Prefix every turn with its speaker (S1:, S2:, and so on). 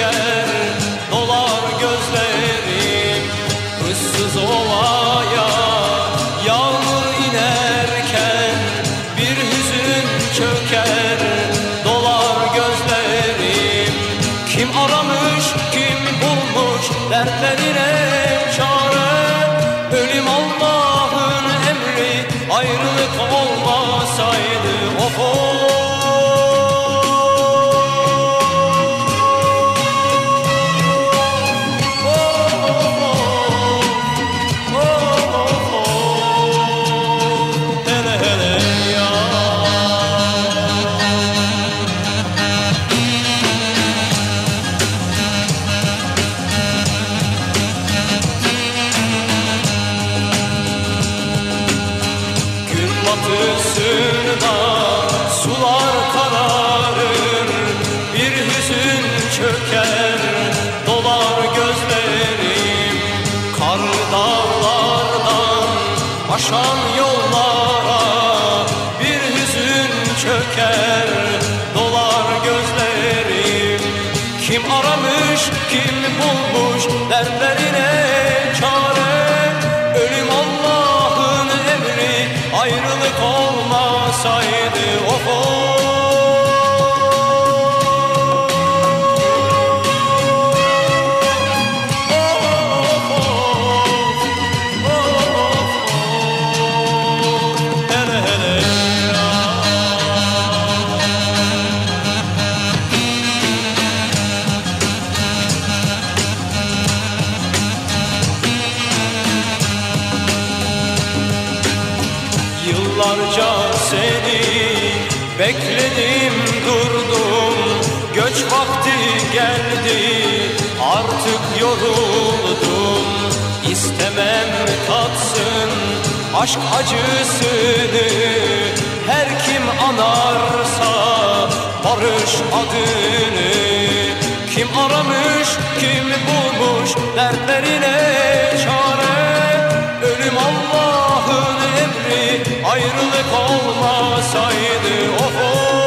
S1: çöker, dolar gözlerim. Issız ovaya yağmur inerken bir hüzün çöker, dolar gözlerim. Kim aramış, kim bulmuş dertlerine çare? Ölüm Allah'ın emri, ayrılık olmasaydı of of. Batısında sular kararır, bir hüzün çöker, dolar gözlerim. Kar dağlardan aşan yollara bir hüzün çöker, dolar gözlerim. Kim aramış, kim bulmuş dertlerine çare? Ölüm Allah'ın emri, ayrılık olmasaydı of of. Yıllarca seni bekledim durdum, göç vakti geldi artık yoruldum. İstemem tatsın aşk acısını, her kim anarsa barış adını. Kim aramış, kim bulmuş dertlerine çare? Ölüm Allah'ın emri, ayrılık olmasaydı of of.